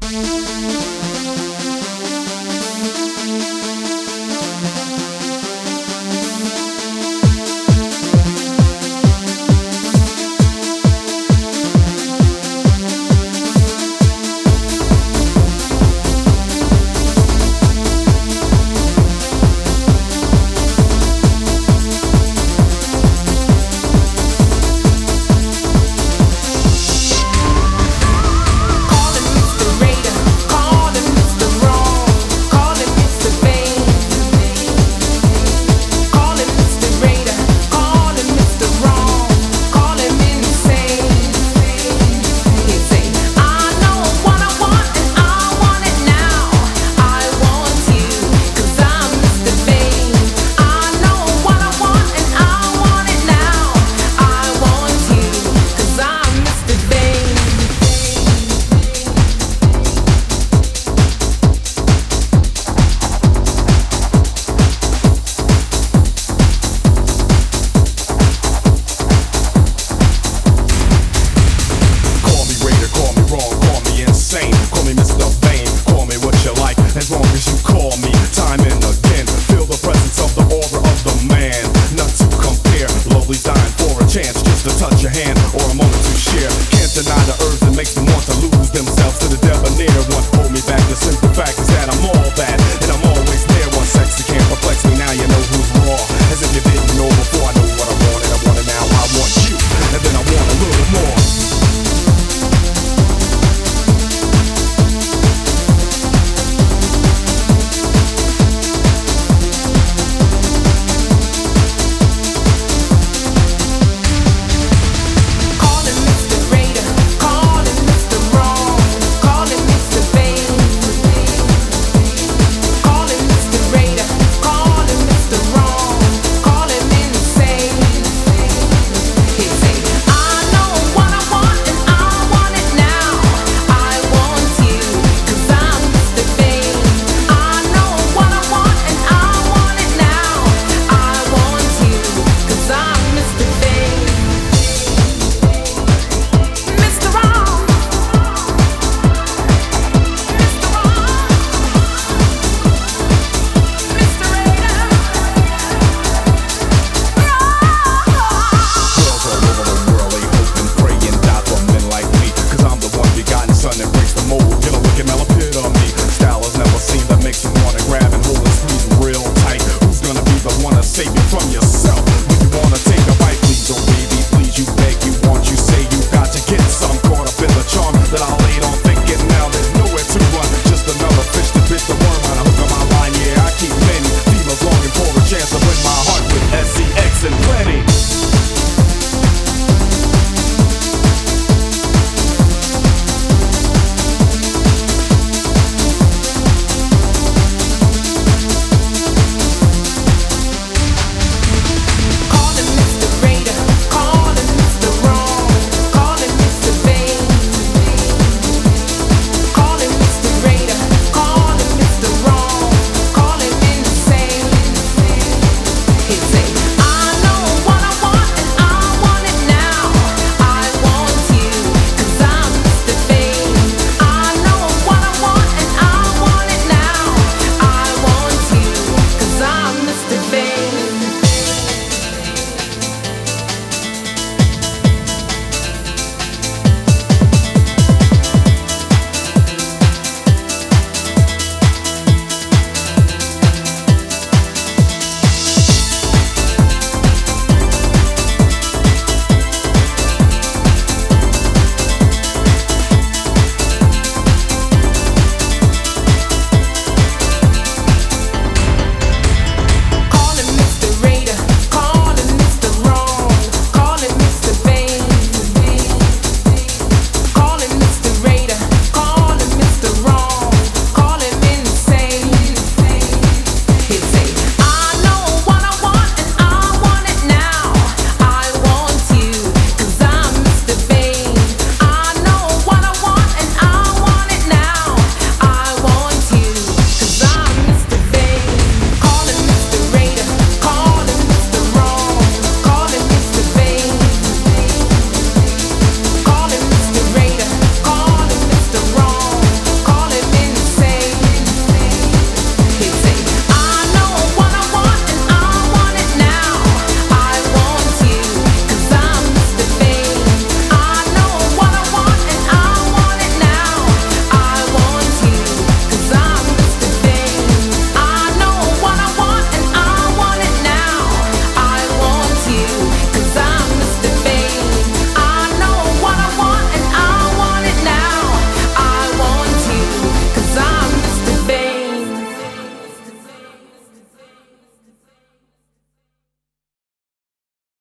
As long as you call me time and again, feel the presence of the aura of the man. Not to compare, lovely's dying for a chance just to touch your hand or a moment to share. Can't deny the urge that makes them want to lose themselves to the debonair one. Hold me back, the simple fact is that I'm all that